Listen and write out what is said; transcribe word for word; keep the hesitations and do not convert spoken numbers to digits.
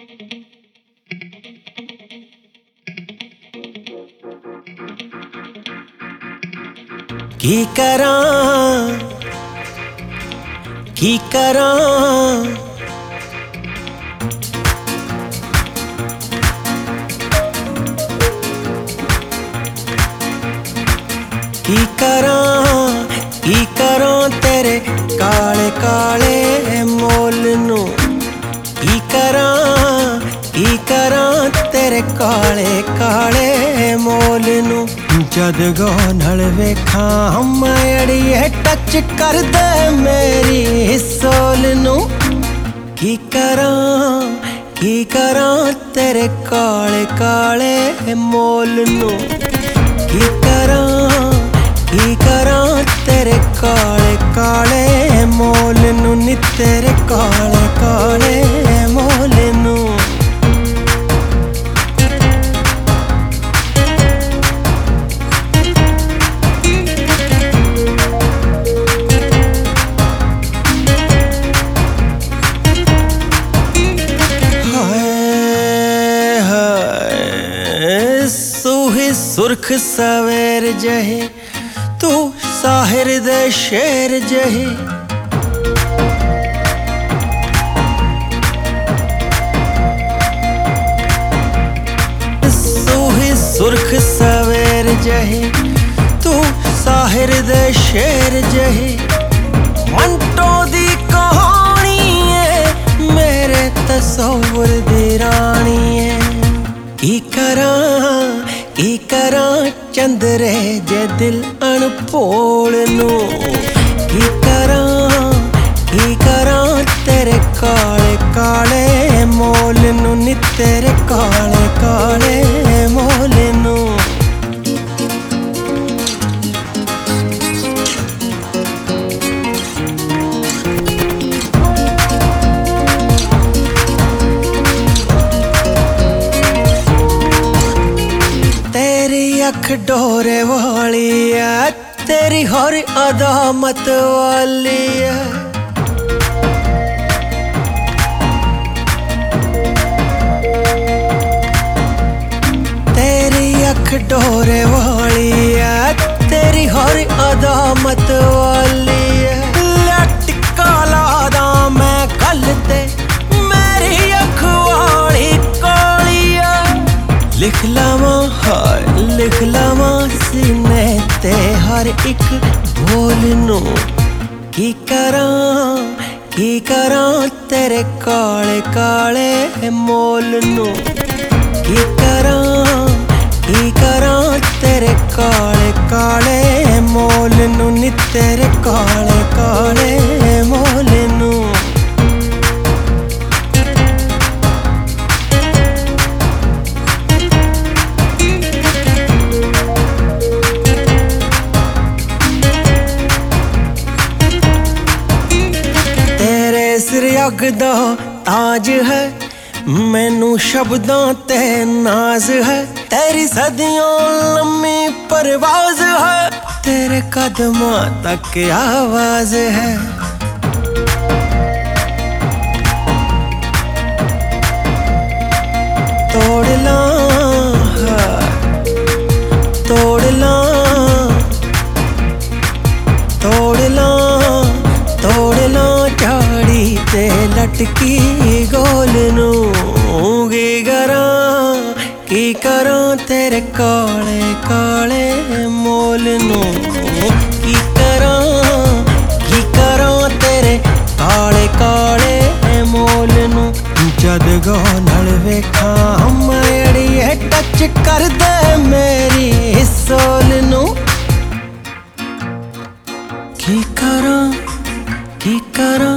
की करां की करां की करां की करां तेरे काले काले मोल नू की करां की करां तेरे काले काले मोल नू जद गौ नल वेखां मैं अड़िए टच कर दे मेरी सोल नू की करां की करां तेरे काले काले मोल नू की करां की करां तेरे काले काले मोल नू नी तेरे काले काले मोल नू सुर्ख सवेर जहे तू साहिर दे शेर जहे सूही सुर्ख सवेर जहे तू साहिर दे शेर जहे मंटो दी कहानी है मेरे तसव्वुर दी रानी है की करां की करां चंदरे जे दिल अनभोल नू की करां की करां तेरे काले काले मोल नू नी तेरे काले काले मोल नू अख डोरे वाली है तेरी हर अदा मत वाली है तेरी अख डोरे वाली है तेरी हर अदा मत वाली है लटका लादा मैं कल ते मेरी अख वाली काली है लिख लावां हाय लिख लावां सीने ते हर एक बोल नू की करां की करां तेरे काले काले मोल नू की करां की करां तेरे काले काले मोल नू नी तेरे काले काले मोल नू अग दा ताज है मैनू शब्दां ते नाज है तेरी सदियों लम्मी परवाज है तेरे कदमां तक आवाज है तोड़ लां तोड़ लां तोड़ लां तोड़ लां झाड़ी ते लटकी गोल नू की करां की करां तेरे काले काले मोल नू की करां की करां तेरे काले काले मोल नू जद गौ नल वेखां मैं अड़िए टच कर दे मेरी सोल नू की करां की करां